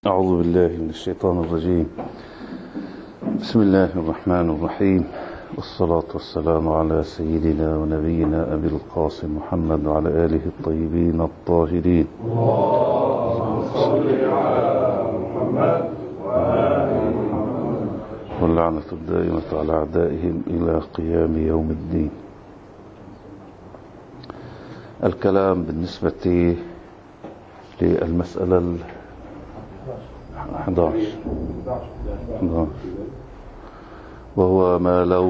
أعوذ بالله من الشيطان الرجيم. بسم الله الرحمن الرحيم، والصلاة والسلام على سيدنا ونبينا أبي القاسم محمد وعلى آله الطيبين الطاهرين. اللهم صل على محمد وآل محمد. واللعنة الدائمة على أعدائهم إلى قيام يوم الدين. الكلام بالنسبة للمسألة 11 وهو ما لو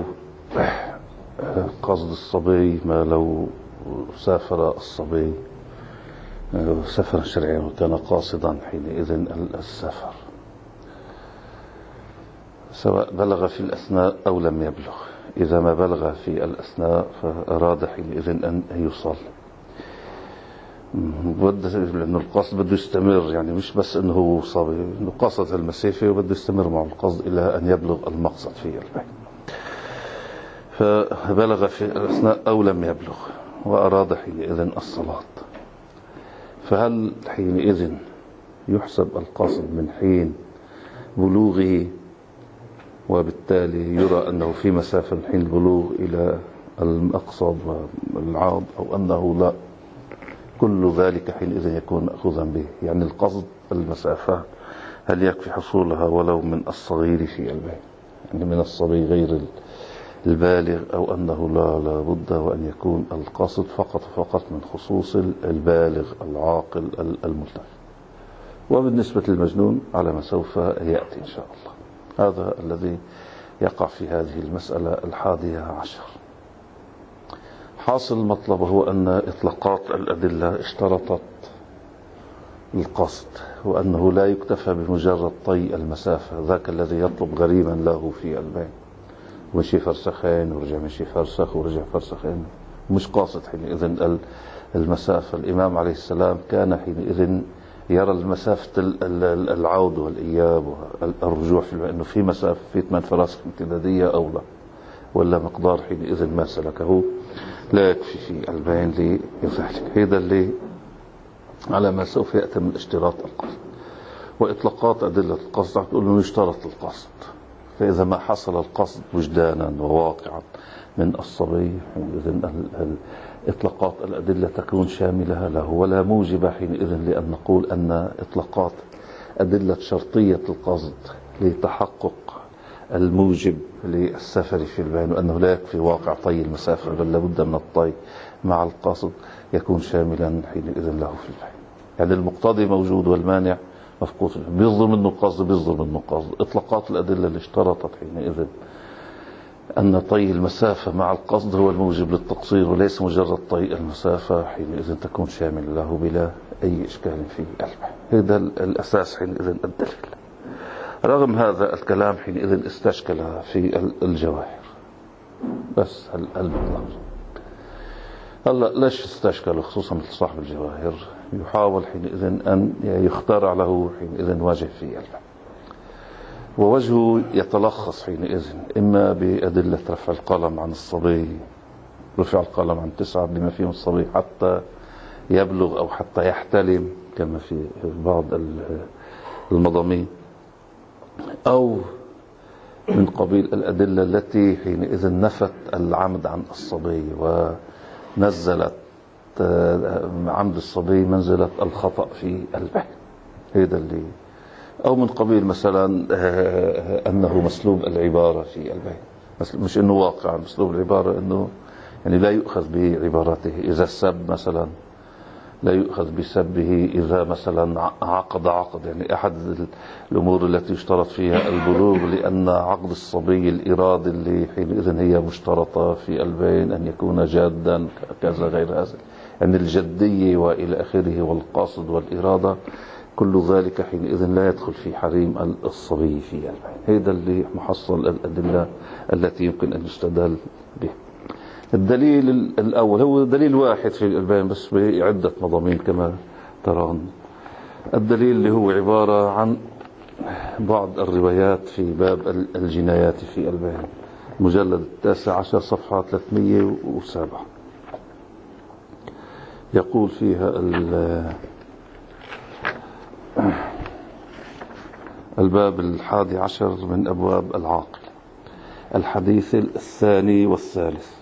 قصد الصبي، ما لو سافر الصبي سفرا شرعيا وكان قاصدا حينئذ السفر، سواء بلغ في الأثناء أو لم يبلغ. إذا ما بلغ في الأثناء فأراد حينئذ أن يصل، لأنه القصد بده يستمر، يعني مش بس أنه هو صبي، أنه قصد المسافة وبده يستمر مع القصد إلى أن يبلغ المقصد في البيت. فبلغ في الأثناء أو لم يبلغ وأراد حينئذ الصلاة، فهل حينئذ يحسب القصد من حين بلوغه، وبالتالي يرى أنه في مسافة من حين البلوغ إلى المقصد والعاد، أو أنه لا، كل ذلك حينئذ يكون مأخوذا به؟ يعني القصد المسافة هل يكفي حصولها ولو من الصغير في البيت، يعني من الصبي غير البالغ، أو أنه لا بد وأن يكون القصد فقط من خصوص البالغ العاقل الملتزم؟ وبالنسبة للمجنون على ما سوف يأتي إن شاء الله. هذا الذي يقع في هذه المسألة 11. حاصل المطلب هو أن إطلاقات الأدلة اشترطت القصد، وأنه لا يكتفى بمجرد طي المسافة، ذاك الذي يطلب غريما له في البيت ومشي فرسخين ورجع مشي فرسخ ورجع فرسخين، مش قاصد حينئذ المسافة. الإمام عليه السلام كان حينئذ يرى المسافة العود والإياب والرجوع في البيت، أنه في مسافة في 8 فراسخ امتدادية أو لا، ولا مقدار حينئذ ما سلكه لا يكفي في البين لذلك. هذا اللي على ما سوف يأتي من اشتراط القصد. وإطلاقات أدلة القصد تقول أنه يشترط القصد، فإذا ما حصل القصد وجدانا وواقعا من الصبي حينئذ إطلاقات الأدلة تكون شاملة له، ولا موجب حينئذ لأن نقول أن إطلاقات أدلة شرطية القصد لتحقق الموجب للسفر في البين، وأنه لا يكفي واقع طي المسافة، بل لابد من الطي مع القصد يكون شاملا حينئذ له في البين. يعني المقتضي موجود والمانع مفقود، بيصدر منه قصد. إطلاقات الأدلة اللي اشترطت حينئذ أن طي المسافة مع القصد هو الموجب للتقصير، وليس مجرد طي المسافة، حينئذ تكون شامل له بلا أي إشكال في البين. هذا الأساس حينئذ الدليل. رغم هذا الكلام حينئذ استشكل في الجواهر، بس المطلب هلا ليش استشكل، خصوصا مثل صاحب الجواهر يحاول حينئذ أن يخترع له حينئذ وجه في البين، ووجهه يتلخص حينئذ إما بأدلة رفع القلم عن الصبي، رفع القلم عن 9 بما فيهم الصبي حتى يبلغ أو حتى يحتلم كما في بعض المضامين، أو من قبيل الأدلة التي حينئذ نفت العمد عن الصبي ونزلت عمد الصبي منزلة الخطأ في البين. هذا اللي، أو من قبيل مثلا أنه مسلوب العبارة في البين، مش أنه واقع مسلوب العبارة، أنه يعني لا يؤخذ بعبارته. إذا السب مثلا لا يؤخذ بسبه، إذا مثلا عقد، يعني أحد الأمور التي يشترط فيها البلوغ، لأن عقد الصبي الإرادة اللي حينئذ هي مشترطة في البين أن يكون جادا كذا غير هذا، يعني الجدية وإلى آخره والقاصد والإرادة، كل ذلك حينئذ لا يدخل في حريم الصبي في البين. هذا اللي محصل الأدلة التي يمكن أن يستدل به. الدليل الأول هو دليل واحد في البين بس بعدة مضامين كما ترون. الدليل اللي هو عبارة عن بعض الروايات في باب الجنايات في البين، مجلد 19 صفحة 307. يقول فيها الباب 11 من أبواب العاقل. الحديث الثاني والثالث.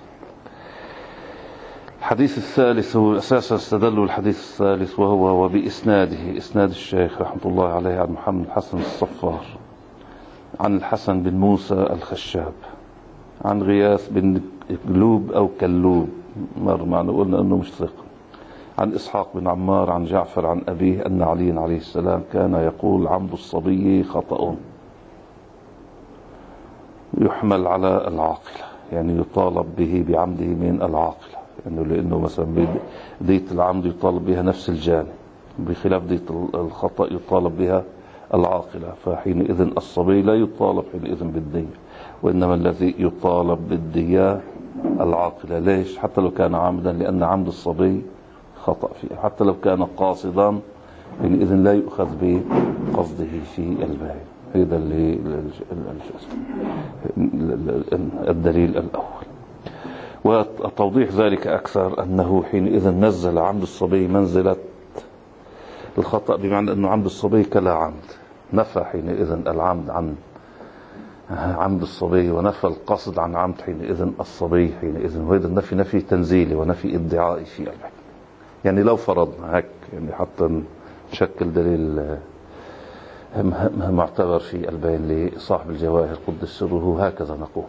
الحديث الثالث هو أساسا استدلوا الحديث الثالث وهو وبإسناده، إسناد الشيخ رحمة الله عليه عن محمد الحسن الصفار عن الحسن بن موسى الخشاب عن غياث بن قلوب أو كلوب، مر معنا قلنا أنه مش ثقة، عن إسحاق بن عمار عن جعفر عن أبيه أن علي عليه السلام كان يقول عمد الصبي خطأ يحمل على العاقلة، يعني يطالب به بعمده من العاقلة، يعني لأنه مثلا دية العمد يطالب بها نفس الجاني، بخلاف دية الخطأ يطالب بها العاقلة، فحينئذ الصبي لا يطالب حينئذ بالدية، وإنما الذي يطالب بالدية العاقلة. ليش؟ حتى لو كان عامدا، لأن عمد الصبي خطأ فيه، حتى لو كان قاصدا حينئذ لا يؤخذ بقصده في الباهي. هذا اللي الدليل الأول. وتوضيح ذلك أكثر أنه حينئذ نزل عمد الصبي منزلة الخطأ، بمعنى أنه عمد الصبي كلا عمد، نفى حينئذ العمد عن عمد الصبي ونفى القصد عن عمد حينئذ الصبي حينئذ، وهذا النفي نفي تنزيلي ونفي ادعائي في الباهي. يعني لو فرضنا هيك، يعني حتى نشكل دليل معتبر في البين لصاحب الجواهر قدس سره، هكذا نقول: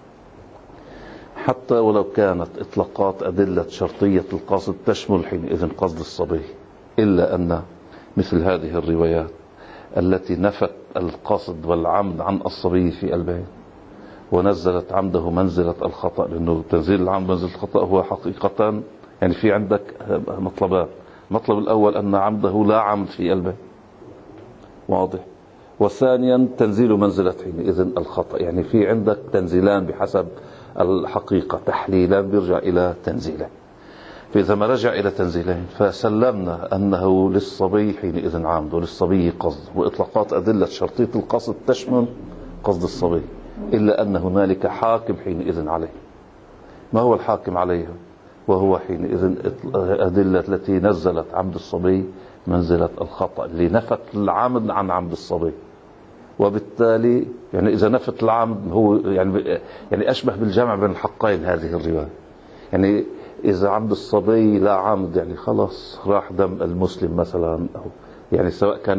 حتى ولو كانت إطلاقات أدلة شرطية القصد تشمل حينئذ قصد الصبي، إلا أن مثل هذه الروايات التي نفت القصد والعمد عن الصبي في البين ونزلت عمده منزلة الخطأ، لأنه تنزيل العمد منزلة الخطأ هو حقيقة يعني في عندك مطلبان: المطلب الأول أن عمده لا عمد في البين، واضح، وثانيا تنزيل منزلة حينئذ الخطأ، يعني في عندك تنزيلان بحسب الحقيقة، تحليلان بيرجع إلى تنزيلين. فإذا ما رجع إلى تنزيلين فسلمنا أنه للصبي حينئذ عمد وللصبي قصد، وإطلاقات أدلة شرطية القصد تشمل قصد الصبي، إلا أن هنالك حاكم حينئذ عليه. ما هو الحاكم عليه؟ وهو حينئذ أدلة التي نزلت عمد الصبي منزلة الخطأ، اللي نفت العمد عن عمد الصبي. وبالتالي يعني إذا نفت العمد هو يعني أشبه بالجمع بين الحقين هذه الرواية. يعني إذا عمد الصبي لا عمد، يعني خلاص راح دم المسلم مثلا، أو يعني سواء كان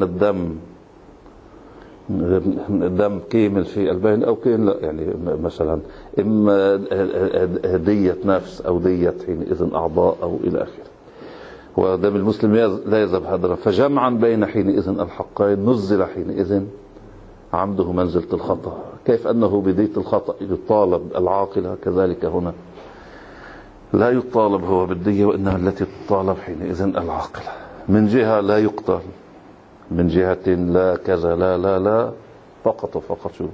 الدم كامل في البين أو كين لا، يعني مثلا إما دية نفس أو دية حينئذ أعضاء أو إلى آخره، ودم المسلم لا يذهب هدرا. فجمعا بين حينئذ الحقين نزل حينئذ عمده منزلة الخطأ. كيف أنه بدية الخطأ يطالب العاقلة، كذلك هنا لا يطالب هو بالدية، وإنما التي تطالب حينئذ العاقلة. من جهة لا يقتل، من جهة لا كذا، لا لا لا، فقط وفقط شو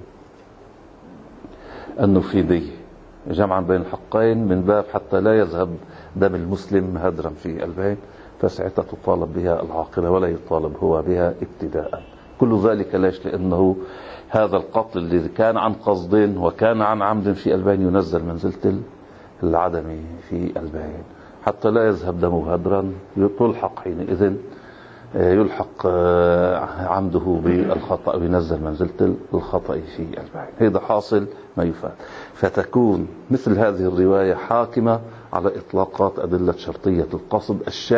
أنه في دية، جمعا بين الحقين من باب حتى لا يذهب دم المسلم هدرا في البين، فساعتها تطالب بها العاقلة ولا يطالب هو بها ابتداء. كل ذلك ليش؟ لأنه هذا القتل الذي كان عن قصد وكان عن عمد في البين ينزل منزلة العدم في البين، حتى لا يذهب دمه هدرا، تلحق حينئذ يلحق عمده بالخطأ وينزل منزلة الخطأ في البين. هذا حاصل ما يفاد. فتكون مثل هذه الرواية حاكمة على إطلاقات أدلة شرطية القصد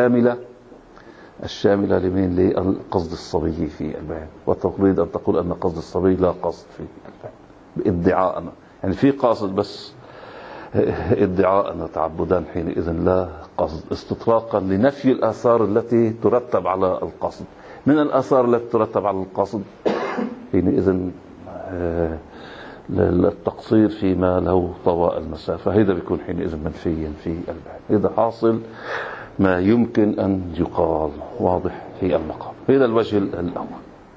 الشاملة لمين؟ للقصد الصبي في البين. وتريد أن تقول أن قصد الصبي لا قصد في البين بادعاءنا، يعني في قاصد بس ادعاءنا تعبدا، حينئذ لا قصد، استطراقا لنفي الآثار التي ترتب على القصد. من الآثار التي ترتب على القصد حينئذ التقصير فيما لو طوى المسافة، هذا بيكون حينئذ منفيا في البين. هذا حاصل ما يمكن أن يقال، واضح في المقام. هذا الوجه الأول.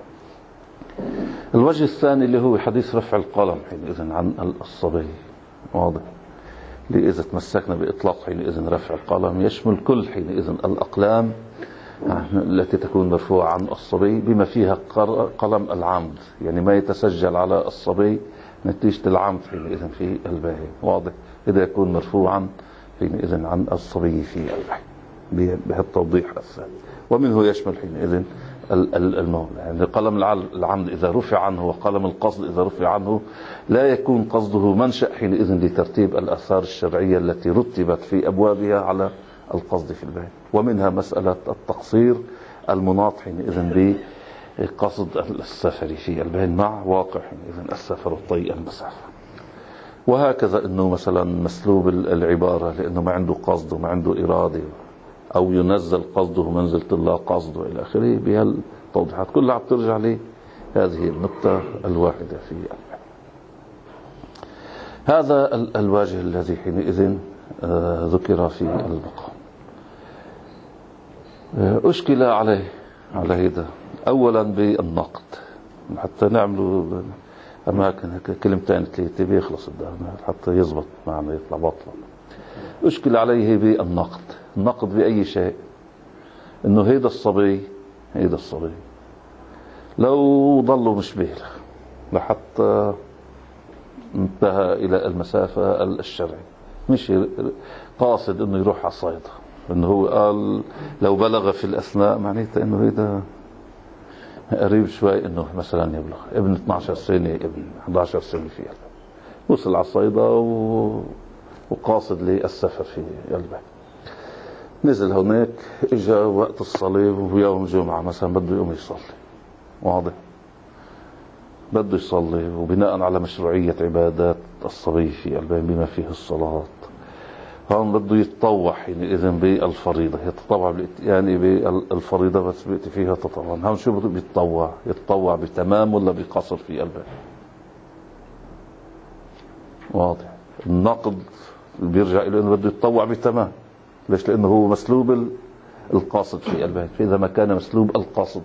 الوجه الثاني اللي هو حديث رفع القلم حينئذ عن الصبي، واضح، لإذا تمسكنا بإطلاق حينئذ رفع القلم يشمل كل حينئذ الأقلام التي تكون مرفوعة عن الصبي بما فيها قلم العمد، يعني ما يتسجل على الصبي نتيجة العمد حينئذ في الباهي، واضح، إذا يكون مرفوعا حينئذ عن الصبي في الباهي بهالتوضيح الثاني. ومنه يشمل حينئذ يعني قلم العمد إذا رفع عنه وقلم القصد إذا رفع عنه لا يكون قصده منشأ حينئذ لترتيب الآثار الشرعية التي رتبت في أبوابها على القصد في البين. ومنها مسألة التقصير المناط حينئذ بقصد السفر في البين مع واقع حينئذ السفر والطي المسافة. وهكذا أنه مثلا مسلوب العبارة لأنه ما عنده قصد وما عنده إرادة أو ينزل قصده منزلة الله قصده إلى آخره، بهالتوضيحات كلها عم ترجع لهذه النقطة الواحدة في البين. هذا الواجه الذي حينئذ ذكر في المقام. أشكل عليه على هذا أولا بالنقد، حتى نعملوا أماكن كلمتين ثلاثة بيخلص قدامنا حتى يزبط معنا يطلع بطلا. أشكل عليه بالنقد. النقد بأي شيء؟ إنه هيدا الصبي لو ضلوا مش بالغ لحتى انتهى إلى المسافة الشرعية، مش قاصد إنه يروح على الصيدة، إنه هو قال لو بلغ في الأثناء معناته إنه هيدا قريب شوي إنه مثلا يبلغ ابن 12 سنة ابن 11 سنة فيها، وصل على الصيدة وقاصد للسفر في قلبه. نزل هناك اجا وقت الصلاة ويوم جمعة مثلا بده يقوم يصلي، واضح بده يصلي، وبناء على مشروعية عبادات الصبي في قلبه بما فيه الصلاة، هون بده يتطوع حينئذ بالفريضة، يتطوع يعني بالفريضة بس بيأتي فيها تطوع. هون شو بده بيتطوع؟ يتطوع بتمام ولا بقصر في قلبه؟ واضح. النقد بيرجع إلى أنه بده يتطوع بتمام. ليش؟ لأنه هو مسلوب القاصد في قلبه، فإذا ما كان مسلوب القاصد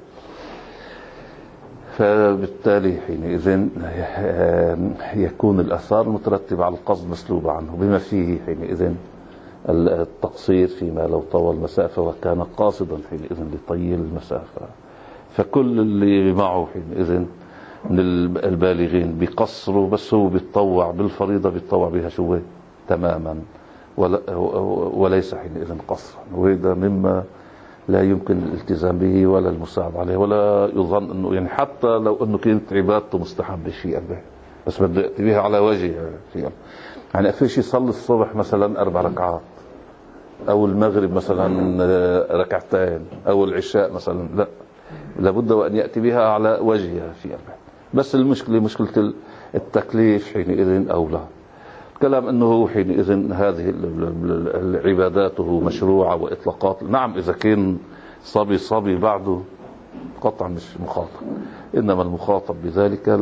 فبالتالي حينئذ يكون الآثار المترتبة على القصد مسلوبة عنه، بما فيه حينئذ التقصير فيما لو طوى المسافة وكان قاصدا حينئذ لطي المسافة. فكل اللي معه حينئذ من البالغين بيقصروا، بس هو بيتطوع بالفريضة بيتطوع بها شوي تماما وليس حينئذ قصرا. وهذا مما لا يمكن الالتزام به ولا المساعد عليه، ولا يظن انه يعني حتى لو انه كانت عبادته مستحبه في قلبه بس بده ياتي بها على وجه في يعني فيش يصلي الصبح مثلا 4 ركعات او المغرب مثلا ركعتين او العشاء مثلا، لا، لابد وان ياتي بها على وجهها في قلبه. بس المشكله مشكله التكليف حينئذ او لا. كلام انه حينئذ هذه عباداته مشروعه واطلاقات، نعم اذا كان صبي بعده قطعا مش مخاطب، انما المخاطب بذلك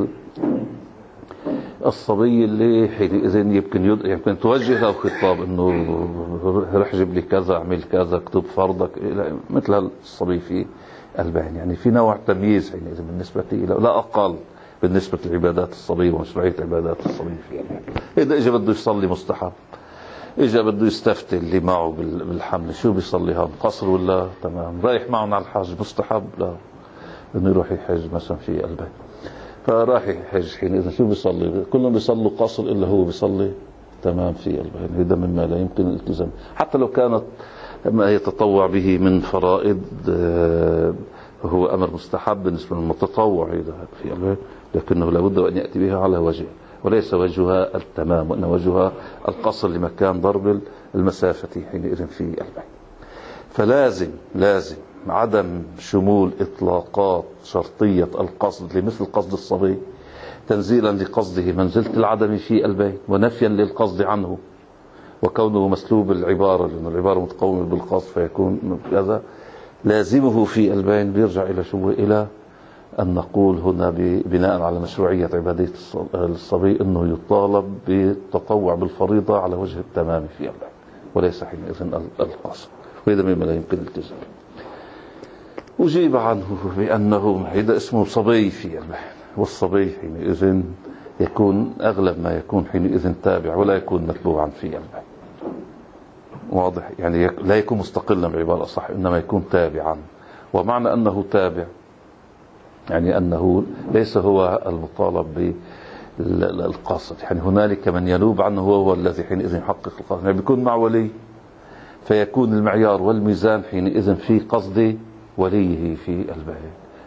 الصبي اللي حينئذ يمكن توجه له خطاب انه رح جيب لي كذا، اعمل كذا، اكتب فرضك، مثل الصبي في البين. يعني في نوع تمييز حينئذ بالنسبه له لا اقل بالنسبة لعبادات الصبي ومشروعية عبادات الصبي فيها. إذا إجا بده يصلي مستحب، إجا بده يستفتي اللي معه بالحمل، شو بيصلي هون؟ قصر ولا تمام؟ رايح معهم على الحج مستحب؟ لا، إنه يروح يحج مثلا في قلبه، فراح يحج حينئذ شو بيصلي؟ كلهم بيصلوا قصر إلا هو بيصلي تمام في قلبه. هذا مما لا يمكن الالتزام، حتى لو كانت ما يتطوع به من فرائض هو أمر مستحب بالنسبة للمتطوع هذا في قلبه، لكنه لابد أن يأتي بها على وجه، وليس وجهها التمام، وإن وجهها القصر لمكان ضرب المسافة حينئذ في قلبه. فلازم عدم شمول إطلاقات شرطية القصد لمثل قصد الصبي تنزيلا لقصده منزلة العدم في قلبه، ونفيا للقصد عنه، وكونه مسلوب العبارة لأن العبارة متقومة بالقصد فيكون كذا. لازمه في قلبين بيرجع إلى شو؟ إلى أن نقول هنا بناء على مشروعية عبادية الصبي أنه يطالب بالتطوع بالفريضة على وجه التمام في قلبه، وليس حينئذ القصد. وهذا مما لا يمكن الالتزام. أجيب عنه بأنه هذا اسمه صبي في قلبه، والصبي حينئذ يكون أغلب ما يكون حينئذ تابع ولا يكون متبوعا في قلبه. واضح؟ يعني لا يكون مستقلا بعبارة صح، إنما يكون تابعا. ومعنى أنه تابع يعني أنه ليس هو المطالب بالقاصد، يعني هنالك من ينوب عنه هو الذي حينئذ يحقق القاصد. يعني بيكون مع ولي فيكون المعيار والميزان حينئذ في قصد وليه في قلبه،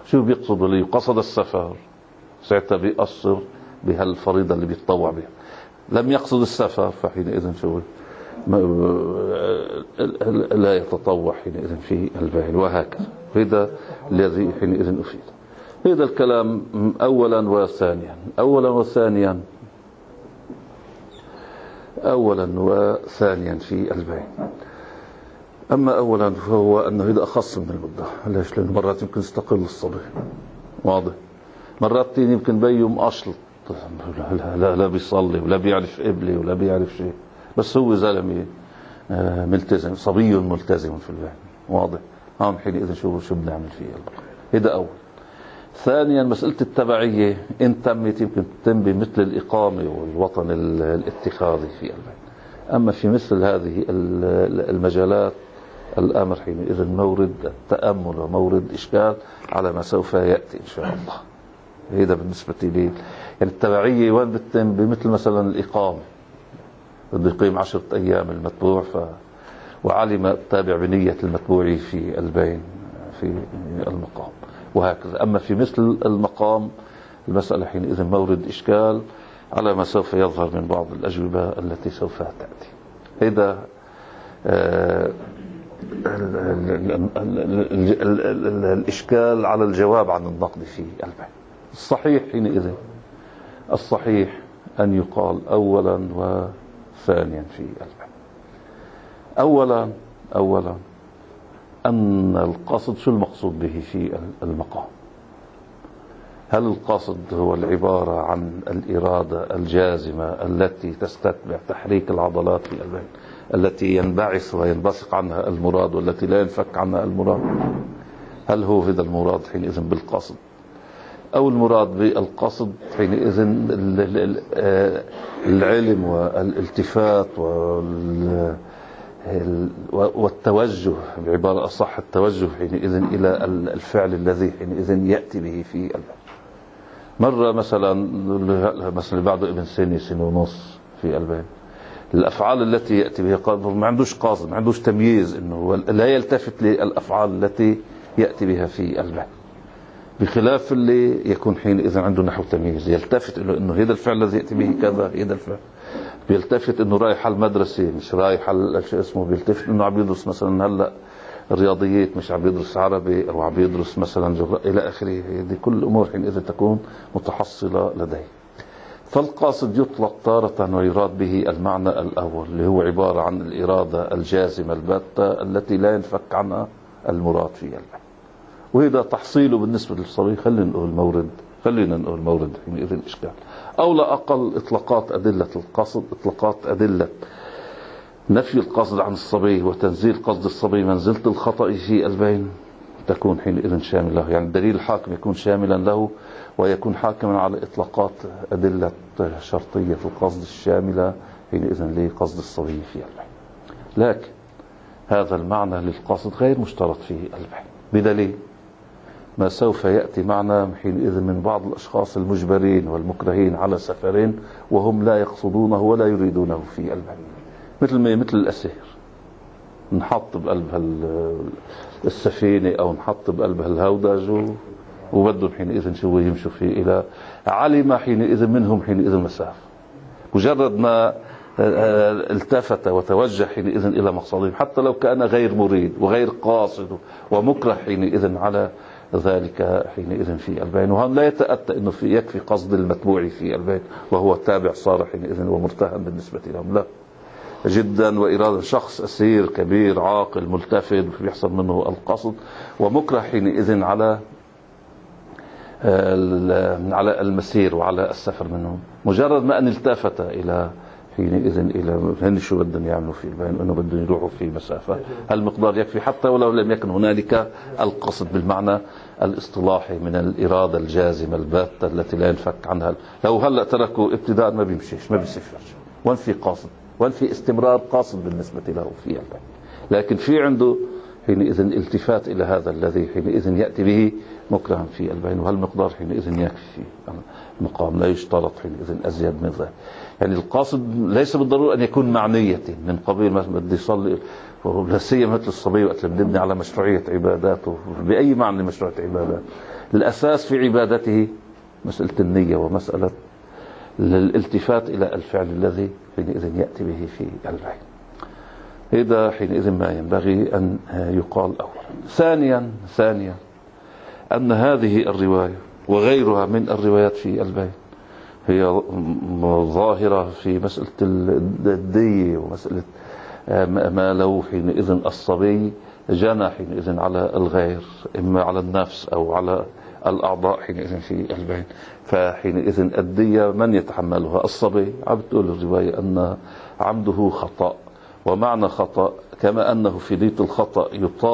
شو بيقصدوا لي؟ قصد السفر ساعتها بيقصر بهالفريضة اللي بيتطوع بها. لم يقصد السفر فحينئذ شو لا يتطوع حينئذ في البين، وهكذا. هذا الذي حينئذ أفيد. هذا الكلام أولا وثانيا. أولا وثانيا في البين. أما أولا فهو أنه هذا أخص من المدة. ليش؟ لأن مرات يمكن يستقل الصبي، واضح. مرات تاني يمكن بيه مقشلط، لا بيصلي ولا بيعرف قبلي ولا بيعرف شيء، بس هو زلمة ملتزم، صبي ملتزم في البين، واضح. هون حينئذ شو بنعمل فيه؟ هذا أول. ثانيا مسألة التبعية إن تمت يمكن تتم بمثل الإقامة والوطن الاتخاذي في البين. أما في مثل هذه المجالات الأمر حينئذ مورد التأمل ومورد إشكال على ما سوف يأتي إن شاء الله. هذا بالنسبة لي. يعني التبعية وين بتتم؟ بمثل مثلا الإقامة، بده يقيم 10 أيام المتبوع وعلم التابع بنية المتبوع في البين في المقام، وهكذا. أما في مثل المقام المسألة حينئذ مورد إشكال على ما سوف يظهر من بعض الأجوبة التي سوف تأتي. هذا الإشكال على الجواب عن النقد في البين. الصحيح حينئذ أن يقال أولا وثانيا في البين. أولا أن القصد، شو المقصود به في المقام؟ هل القصد هو العبارة عن الإرادة الجازمة التي تستتبع تحريك العضلات في البين، التي ينبعث وينبثق عنها المراد والتي لا ينفك عنها المراد؟ هل هو هذا المراد حينئذ بالقصد؟ أو المراد بالقصد حينئذ العلم والالتفات والتوجه، بعبارة أصح التوجه حينئذ إلى الفعل الذي حينئذ يأتي به في البين. مرة مثلا بعد ابن سنة ونص في البين، الأفعال التي يأتي بها قال ما عندوش قاصد، ما عندوش تمييز، إنه لا يلتفت للأفعال التي يأتي بها في البين، بخلاف اللي يكون حينئذ عنده نحو تمييز، يلتفت إنه هذا الفعل الذي يأتي به كذا، هذا الفعل. بيلتفت إنه رايح على المدرسة مش رايح على شيء اسمه، بيلتفت إنه عم يدرس مثلا هلا الرياضيات مش عم يدرس عربي، أو عم يدرس مثلا إلى آخره. هذه كل الأمور حينئذ تكون متحصلة لديه. فالقاصد يطلق تارة ويراد به المعنى الأول اللي هو عبارة عن الإرادة الجازمة الباتة التي لا ينفك عنها المراد في البين. وهذا تحصيله بالنسبة للصبي خلينا نقول مورد حينئذ الإشكال. أو لا أقل إطلاقات أدلة القصد، إطلاقات أدلة نفي القصد عن الصبي وتنزيل قصد الصبي منزلة الخطأ في البين تكون حينئذ شاملة. يعني الدليل الحاكم يكون شاملا له ويكون حاكما على إطلاقات أدلة شرطية القصد الشاملة حينئذ لقصد الصبي في البين. لكن هذا المعنى للقصد غير مشترط في البين، بدليل ما سوف يأتي معنا حينئذ من بعض الأشخاص المجبرين والمكرهين على سفرين وهم لا يقصدونه ولا يريدونه في البين، مثل الأسير، نحط بقلب السفينة أو نحط بقلب الهودج وبدهم حينئذ شو يمشوا فيه إلى علم حينئذ منهم حينئذ مسافة، مجرد ما التفت وتوجه حينئذ إلى مقصدهم حتى لو كان غير مريد وغير قاصد ومكره حينئذ على ذلك حينئذ في البين. وهذا لا يتأتى أنه يكفي قصد المتبوع في البين وهو التابع صار حينئذ ومرتهن بالنسبة لهم، لا جدا. وإرادة شخص أسير كبير عاقل ملتفت بيحصل منه القصد ومكره حينئذ على المسير وعلى السفر منهم، مجرد ما أن التفت إلى حينئذ إلى هن شو بدهم يعملوا في البين، أنه بدهم يروحوا في مسافة هالمقدار يكفي حتى ولو لم يكن هنالك القصد بالمعنى الاصطلاحي من الإرادة الجازمة الباتة التي لا ينفك عنها. لو هلأ تركوا ابتداء ما بيمشيش، ما بيسفرش، وين في قاصد، وين في استمرار قاصد بالنسبة له في البين. لكن في عنده حينئذ الالتفات إلى هذا الذي حينئذ يأتي به مكرها في البين، وهالمقدار حينئذ يكفي المقام، لا يشترط حينئذ أزيد من ذلك. يعني القاصد ليس بالضرورة أن يكون معنية من قبيل ما بدي يصلي، لا سيما مثل الصبي وقت اللي بنبني على مشروعية عباداته بأي معنى مشروعية عبادات، الأساس في عبادته مسألة النية ومسألة الالتفات إلى الفعل الذي حينئذ يأتي به في البين. هذا حينئذ ما ينبغي أن يقال أولا. ثانيا أن هذه الرواية وغيرها من الروايات في البين هي ظاهرة في مسألة الدية ومسألة ما لو حينئذ الصبي جنى حينئذ على الغير، إما على النفس أو على الأعضاء حينئذ في البين، فحينئذ الدية من يتحملها؟ الصبي. عم بتقول الرواية أن عمده خطأ، ومعنى خطأ كما أنه في دية الخطأ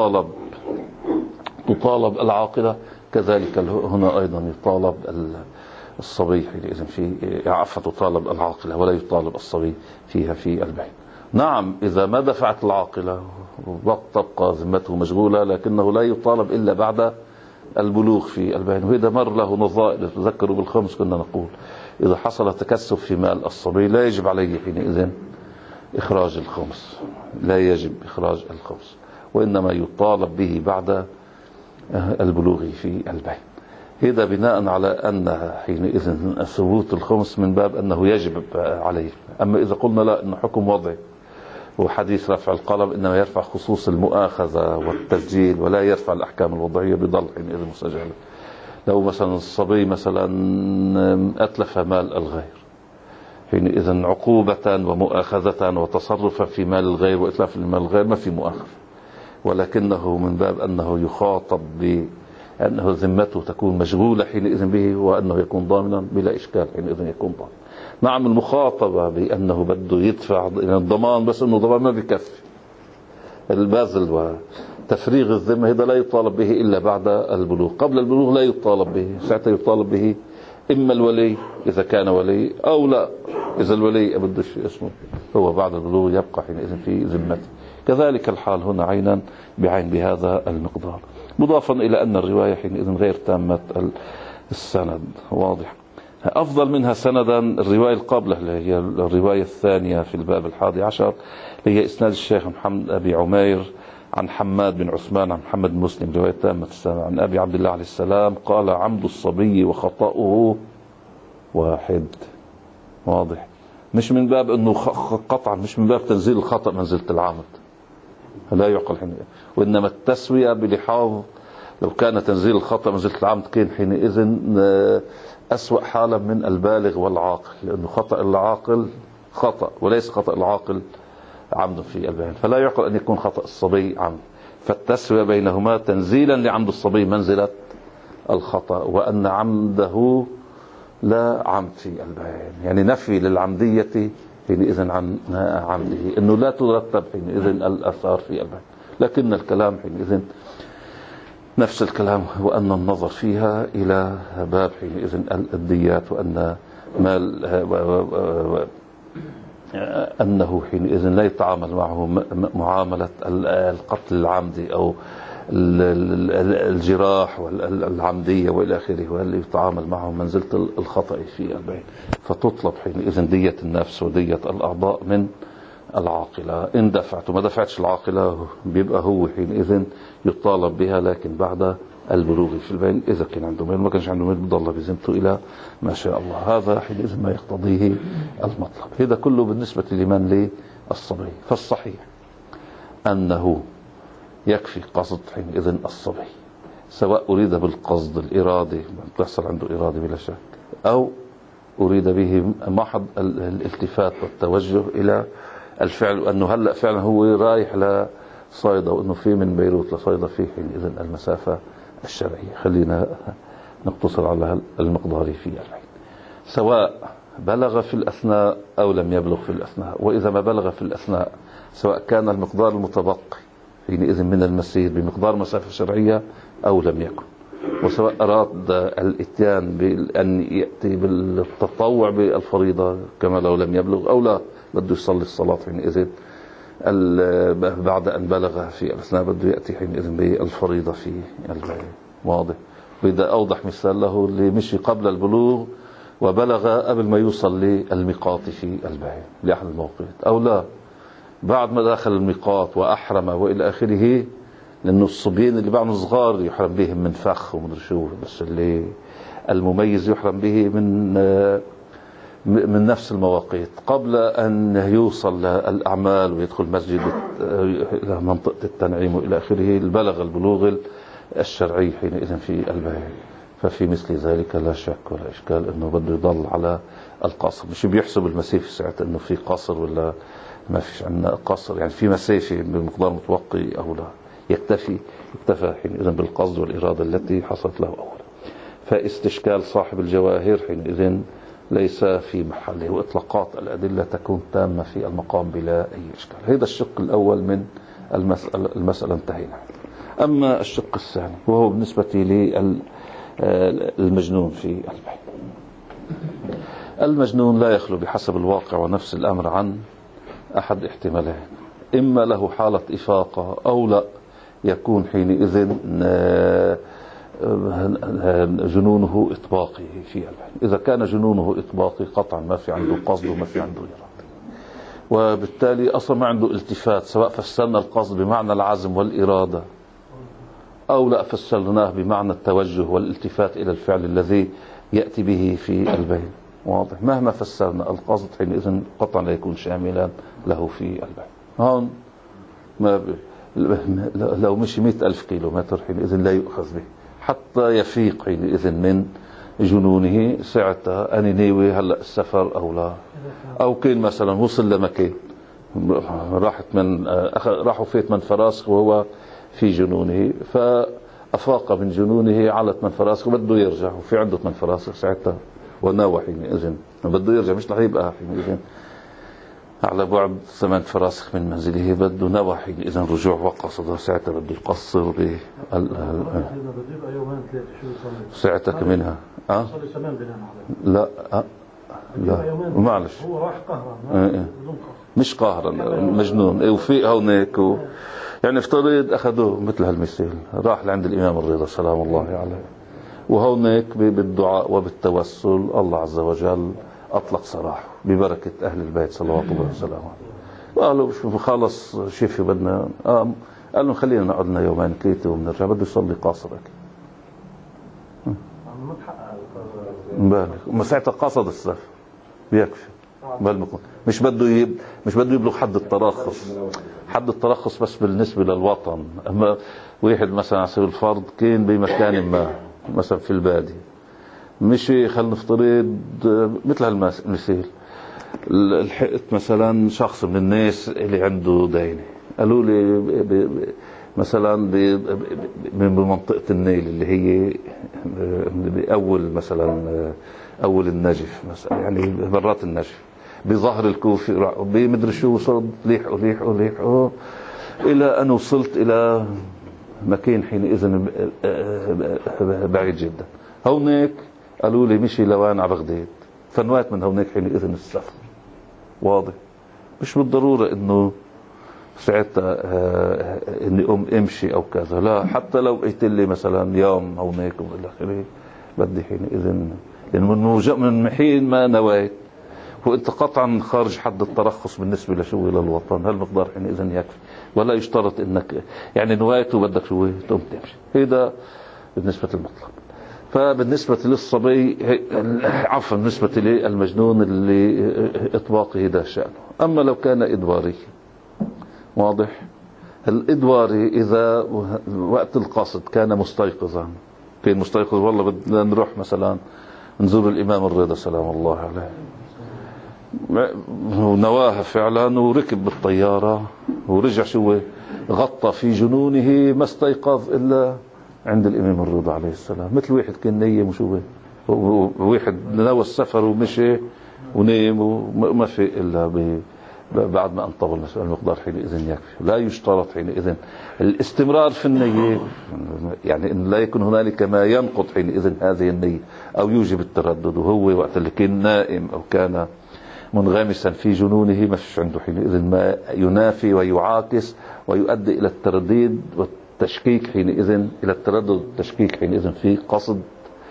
تطالب العاقلة، كذلك هنا أيضا يطالب الصبي حينئذ في عفة، تطالب العاقلة ولا يطالب الصبي فيها في البين. نعم إذا ما دفعت العاقلة تبقى ذمته مشغولة، لكنه لا يطالب إلا بعد البلوغ في البين. وإذا مر له نظائر، تذكروا بالخمس كنا نقول إذا حصل تكسف في مال الصبي لا يجب عليه حينئذ إخراج الخمس، لا يجب إخراج الخمس، وإنما يطالب به بعد البلوغ في البين. هذا بناء على أن حينئذ ثبوت الخمس من باب أنه يجب عليه. أما إذا قلنا لا، إنه حكم وضعي وحديث رفع القلم إنما يرفع خصوص المؤاخذة والتسجيل ولا يرفع الأحكام الوضعية، بضل حينئذ مسجل. لو مثلا الصبي مثلا أتلف مال الغير حينئذ عقوبة ومؤاخذة وتصرفا في مال الغير وإتلاف المال الغير ما في مؤاخذة، ولكنه من باب أنه يخاطب بأنه ذمته تكون مشغولة حينئذ به، وأنه يكون ضامنا بلا إشكال حينئذ يكون ضامن. نعم المخاطبة بأنه بده يدفع الضمان، بس أنه ضمان ما بيكفي، البذل وتفريغ الذمة هذا لا يطالب به إلا بعد البلوغ. قبل البلوغ لا يطالب به، ساعتها يطالب به إما الولي إذا كان ولي، أو لا إذا الولي بدش اسمه هو بعد البلوغ يبقى حينئذ في ذمته. كذلك الحال هنا عينا بعين بهذا المقدار، مضافا إلى أن الرواية حينئذ غير تامة السند. واضح. أفضل منها سندا الرواية القابلة اللي هي الرواية الثانية في الباب 11، هي إسناد الشيخ محمد أبي عمير عن حماد بن عثمان عن محمد بن مسلم، رواية تامة السند، عن أبي عبد الله عليه السلام قال عمد الصبي وخطأه واحد. واضح. مش من باب أنه قطعا، مش من باب تنزيل الخطأ منزلة العمد، لا يعقل حينئذ، وإنما التسوية بلحاظ لو كان تنزيل الخطأ منزلة العمد كان حينئذ أسوأ حالا من البالغ والعاقل، لأنه خطأ العاقل خطأ وليس خطأ العاقل عمد في البيان، فلا يعقل أن يكون خطأ الصبي عمد. فالتسوية بينهما تنزيلا لعمد الصبي منزلة الخطأ، وأن عمده لا عمد في البيان، يعني نفي للعمدية حينئذ عن عمده، أنه لا ترتب حينئذ الأثار في البيان. لكن الكلام حينئذ نفس الكلام، وأن النظر فيها إلى باب حينئذ الديات، وأن أنه حينئذ لا يتعامل معه معاملة القتل العمدي أو الجراح والعمدية وإلى آخره، واللي يتعامل معه منزلة الخطأ في البين. فتطلب حينئذ دية النفس ودية الأعضاء من العاقلة. إن دفعت وما دفعتش العاقلة بيبقى هو حينئذ يطالب بها، لكن بعد البلوغ في البين. إذا كان عنده ميل، ما كانش عنده ميل بضل بذمته إلى ما شاء الله. هذا حينئذ ما يقتضيه المطلب. هذا كله بالنسبة لمن للصبي. فالصحيح أنه يكفي قصد حينئذ الصبي، سواء أريد بالقصد الإرادي، تحصل عنده إرادة بلا شك، أو أريد به محض الالتفات والتوجه إلى الفعل، وأنه هلأ فعلا هو رايح لصيدا، وأنه في من بيروت لصيدا في حينئذ المسافة الشرعية. خلينا نقتصر على المقدار في العين، سواء بلغ في الأثناء أو لم يبلغ في الأثناء. وإذا ما بلغ في الأثناء، سواء كان المقدار المتبقي حينئذ من المسير بمقدار مسافة شرعية أو لم يكن، وسواء أراد الإتيان بأن يأتي بالتطوع بالفريضة كما لو لم يبلغ، أو لا بده يصلي الصلاة حينئذ بعد أن بلغ في الأثناء بده يأتي حينئذ بالفريضة في البيع. واضح؟ وإذا أوضح مثال له اللي مشي قبل البلوغ وبلغ قبل ما يوصل للميقات في البيع لأحد الموقيت، أو لا بعد ما دخل الميقات وأحرم وإلى آخره، لأنه الصبيين اللي بعد صغار يحرم بهم من فخ ومن شو، بس اللي المميز يحرم به من نفس المواقيت قبل أن يوصل للأعمال ويدخل مسجد إلى منطقة التنعيم وإلى آخره، بلغ البلوغ الشرعي حينئذ في البيع. ففي مثل ذلك لا شك ولا إشكال أنه بده يضل على القصر، مش بيحسب المسافة ساعة أنه في قصر ولا ما فيش عندنا قصر، يعني في مسافة بمقدار متوقي أو لا، يكتفى حينئذ بالقصد والإرادة التي حصلت له أولا. فاستشكال صاحب الجواهر حينئذ ليس في محله، وإطلاقات الأدلة تكون تامة في المقام بلا أي إشكال. هذا الشق الأول من المسألة انتهينا. أما الشق الثاني وهو بالنسبة للمجنون في البيع. المجنون لا يخلو بحسب الواقع ونفس الأمر عن أحد احتمالين: إما له حالة إفاقة أو لا، يكون حينئذ جنونه إطباقي في البيع. إذا كان جنونه إطباقي قطعا ما في عنده قصد وما في عنده إرادة، وبالتالي أصلا ما عنده التفات، سواء فسرنا القصد بمعنى العزم والإرادة أو لا فسرناه بمعنى التوجه والالتفات إلى الفعل الذي يأتي به في البيع. واضح؟ مهما فسرنا القصد حينئذ قطعا لا يكون شاملا له في البيع. هون ما لو مشي 100,000 كيلومتر حينئذ لا يؤخذ به حتى يفيق حينئذ من جنونه. ساعتها أنا ناوي هلأ السفر أو لا، أو كان مثلا وصل لمكان راحوا فيت من فراسخ وهو في جنونه، فأفاق من جنونه على 8 فراسخ وبده يرجع، وفي عنده 8 فراسخ ساعتها وناوى حينئذ بده يرجع، مش رح يبقى حينئذ على بعد 8 فراسخ من منزله، بده نوى حينئذ رجوع وقصد، ساعتها بده يقصر ساعتها منها لا معلش هو راح قهرا مش قهرا مجنون وفي هونيك يعني افترض أخذوه مثل هالمثال، راح لعند الإمام الرضا سلام الله عليه، وهونيك بالدعاء وبالتوسل الله عز وجل أطلق سراحه ببركة أهل البيت صلوات الله وسلامه عليه. وقالوا شوف خلص شيفي بدنا قال لهم خلينا نقعد لنا يومين 3 وبنرجع، بده يصلي قاصر بالك ما ساعتها قصد السفر بيكفي مش بده يبلغ حد الترخص بس بالنسبة للوطن. أما واحد مثلا على سبيل الفرض كان بمكان ما مثلا في البادية، مشي خلينا نفترض مثل هالمثال، لحقت مثلا شخص من الناس اللي عنده دينه، قالوا لي مثلا من منطقة النيل اللي هي بأول مثلا أول النجف مثلا، يعني برات النجف بظهر الكوفي بمدري شو، وصلت ليحقوا إلى أن وصلت إلى مكان حينئذ بعيد جدا. هونيك قالوا لي مشي لوين على بغداد، فنوات من هونيك حينئذ السفر. واضح؟ مش بالضرورة إنه ساعتها إني امشي أو كذا، لا، حتى لو قلت لي مثلا يوم هونيك وإلى آخره بدي حينئذ، لأنه من حين ما نويت وانت قطعا خارج حد الترخص بالنسبة لشو للوطن، هالمقدار حينئذ يكفي، ولا يشترط انك يعني نوايت وبدك شو تقوم تمشي. هذا بالنسبة للمطلق. فبالنسبة للصبي عفوا بالنسبة للمجنون اللي اطباقه ده شأنه. اما لو كان ادواري، واضح؟ الادواري اذا وقت القصد كان مستيقظا، كان مستيقظ والله بدنا نروح مثلا نزور الامام الرضا سلام الله عليه، ونواها فعلا وركب بالطيارة ورجع شو غطى في جنونه، ما استيقظ إلا عند الإمام الرضا عليه السلام. مثل واحد كان نيم وشو واحد نوى السفر ومشي ونيم وما في إلا بعد ما انطبع المقدار حينئذ يكفي. لا يشترط حينئذ الاستمرار في النية، يعني إن لا يكون هنالك ما ينقض حينئذ هذه النية أو يوجب التردد، وهو وقت اللي كان نائم أو كان منغمسا في جنونه، ما فيش عنده حينئذ ما ينافي ويعاكس ويؤدي إلى الترديد والتشكيك حينئذ، إلى التردد والتشكيك حينئذ في قصد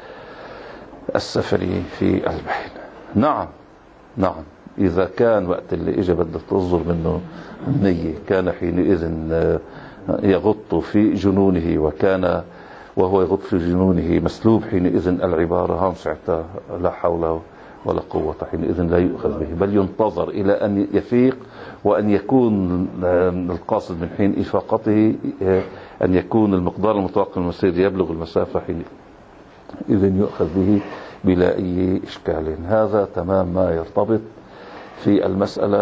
السفر في البحر. نعم نعم، إذا كان وقت اللي إجا بدها تصدر منه النية كان حينئذ يغط في جنونه، وكان وهو يغط في جنونه مسلوب حينئذ العبارة، هم ساعتها لا حول ولا قوة حينئذ لا يؤخذ به، بل ينتظر إلى أن يفيق، وأن يكون القاصد من حين إفاقته أن يكون المقدار المتوقع من المسير يبلغ المسافة حينئذ يؤخذ به بلا أي إشكال. هذا تمام ما يرتبط في المسألة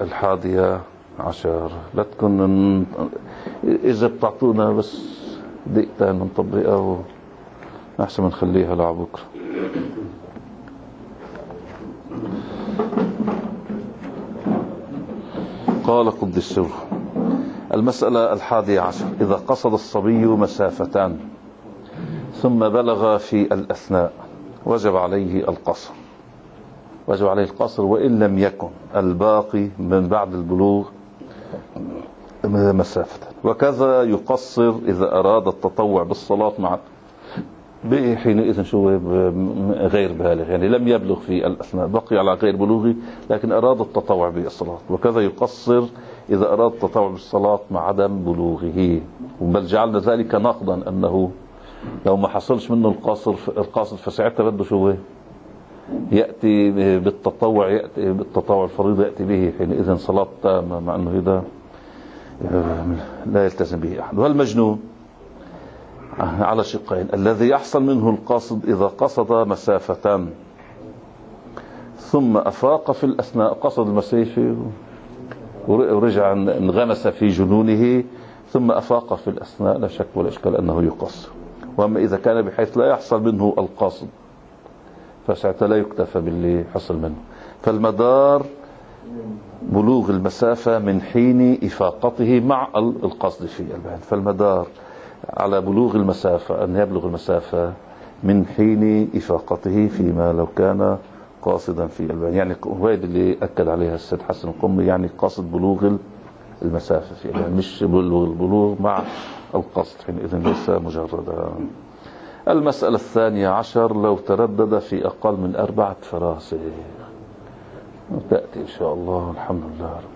11. لا تكون إذا بتعطونا بس دقيقتين من تطبيقها أحسن نخليها لعبكرة. قال قدس سره: المسألة 11: إذا قصد الصبي مسافتان ثم بلغ في الأثناء وجب عليه القصر، وجب عليه القصر وإن لم يكن الباقي من بعد البلوغ مسافة. وكذا يقصر إذا أراد التطوع بالصلاة مع حينئذ شو غير بالغ، يعني لم يبلغ في الأثناء، بقي على غير بلوغه لكن أراد التطوع بالصلاة. وكذا يقصر إذا أراد التطوع بالصلاة مع عدم بلوغه، بل جعلنا ذلك نقضا، أنه لو ما حصلش منه القاصد فساعتها بده شو يأتي بالتطوع، يأتي بالتطوع الفريضة يأتي به حينئذ صلاة تامة، مع أنه هذا لا يلتزم به أحد. والمجنون على شقين: الذي يحصل منه القاصد إذا قصد مسافة ثم أفاق في الأثناء، قصد المسافة ورجع انغمس في جنونه ثم أفاق في الأثناء، لا شك ولا إشكال أنه يقصر. وأما إذا كان بحيث لا يحصل منه القاصد فساعتها لا يكتفى باللي حصل منه. فالمدار بلوغ المسافة من حين إفاقته مع القصد في البحث، فالمدار على بلوغ المسافة أن يبلغ المسافة من حين إفاقته، فيما لو كان قاصدا في البحث. يعني وهذا اللي أكد عليها السيد حسن القمي، يعني قاصد بلوغ المسافة في البحث، مش البلوغ مع القصد، حينئذ ليس مجرد. المسألة 12: لو تردد في أقل من 4 فراسخ، تأتي إن شاء الله. الحمد لله.